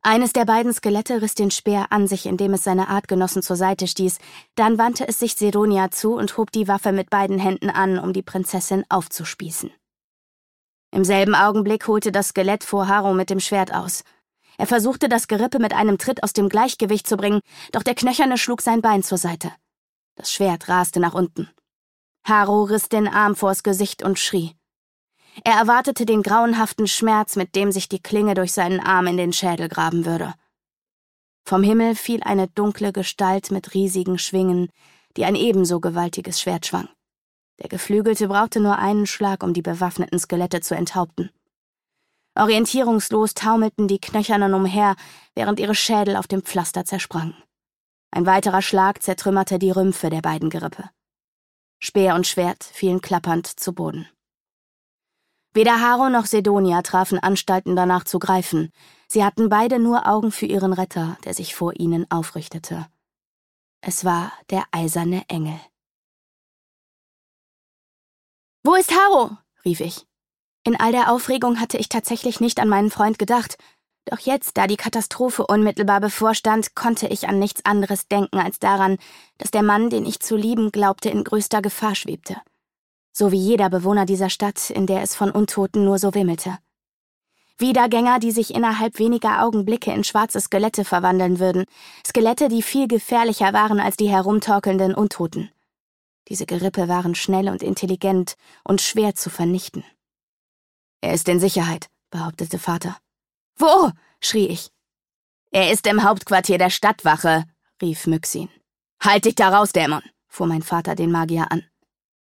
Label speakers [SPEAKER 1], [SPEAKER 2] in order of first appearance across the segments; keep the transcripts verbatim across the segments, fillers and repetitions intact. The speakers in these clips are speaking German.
[SPEAKER 1] Eines der beiden Skelette riss den Speer an sich, indem es seine Artgenossen zur Seite stieß. Dann wandte es sich Sidonia zu und hob die Waffe mit beiden Händen an, um die Prinzessin aufzuspießen. Im selben Augenblick holte das Skelett vor Harro mit dem Schwert aus. Er versuchte, das Gerippe mit einem Tritt aus dem Gleichgewicht zu bringen, doch der Knöcherne schlug sein Bein zur Seite. Das Schwert raste nach unten. Harro riss den Arm vors Gesicht und schrie. Er erwartete den grauenhaften Schmerz, mit dem sich die Klinge durch seinen Arm in den Schädel graben würde. Vom Himmel fiel eine dunkle Gestalt mit riesigen Schwingen, die ein ebenso gewaltiges Schwert schwang. Der Geflügelte brauchte nur einen Schlag, um die bewaffneten Skelette zu enthaupten. Orientierungslos taumelten die Knöchernen umher, während ihre Schädel auf dem Pflaster zersprangen. Ein weiterer Schlag zertrümmerte die Rümpfe der beiden Gerippe. Speer und Schwert fielen klappernd zu Boden. Weder Harro noch Sidonia trafen Anstalten danach zu greifen. Sie hatten beide nur Augen für ihren Retter, der sich vor ihnen aufrichtete. Es war der eiserne Engel. »Wo ist Harro?« rief ich. In all der Aufregung hatte ich tatsächlich nicht an meinen Freund gedacht. Doch jetzt, da die Katastrophe unmittelbar bevorstand, konnte ich an nichts anderes denken als daran, dass der Mann, den ich zu lieben glaubte, in größter Gefahr schwebte. So wie jeder Bewohner dieser Stadt, in der es von Untoten nur so wimmelte. Wiedergänger, die sich innerhalb weniger Augenblicke in schwarze Skelette verwandeln würden. Skelette, die viel gefährlicher waren als die herumtorkelnden Untoten. Diese Gerippe waren schnell und intelligent und schwer zu vernichten. »Er ist in Sicherheit«, behauptete Vater. »Wo?« schrie ich. »Er ist im Hauptquartier der Stadtwache«, rief Myxin. »Halt dich da raus, Dämon«, fuhr mein Vater den Magier an.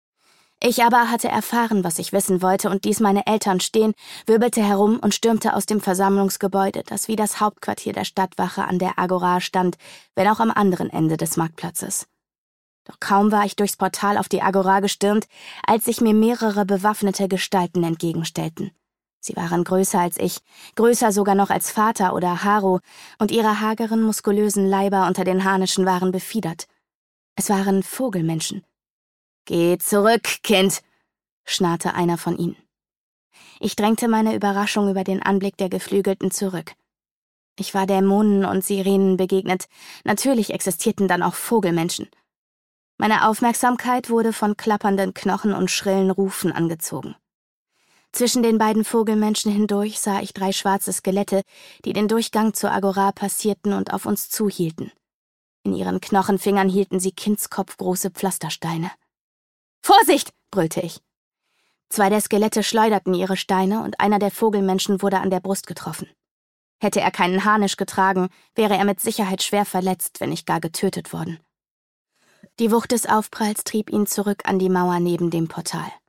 [SPEAKER 1] Ich aber hatte erfahren, was ich wissen wollte, und ließ meine Eltern stehen, wirbelte herum und stürmte aus dem Versammlungsgebäude, das wie das Hauptquartier der Stadtwache an der Agora stand, wenn auch am anderen Ende des Marktplatzes. Doch kaum war ich durchs Portal auf die Agora gestürmt, als sich mir mehrere bewaffnete Gestalten entgegenstellten. Sie waren größer als ich, größer sogar noch als Vater oder Harro, und ihre hageren, muskulösen Leiber unter den Harnischen waren befiedert. Es waren Vogelmenschen. »Geh zurück, Kind«, schnarrte einer von ihnen. Ich drängte meine Überraschung über den Anblick der Geflügelten zurück. Ich war Dämonen und Sirenen begegnet, natürlich existierten dann auch Vogelmenschen. Meine Aufmerksamkeit wurde von klappernden Knochen und schrillen Rufen angezogen. Zwischen den beiden Vogelmenschen hindurch sah ich drei schwarze Skelette, die den Durchgang zur Agora passierten und auf uns zuhielten. In ihren Knochenfingern hielten sie kindskopfgroße Pflastersteine. »Vorsicht!« brüllte ich. Zwei der Skelette schleuderten ihre Steine und einer der Vogelmenschen wurde an der Brust getroffen. Hätte er keinen Harnisch getragen, wäre er mit Sicherheit schwer verletzt, wenn nicht gar getötet worden. Die Wucht des Aufpralls trieb ihn zurück an die Mauer neben dem Portal.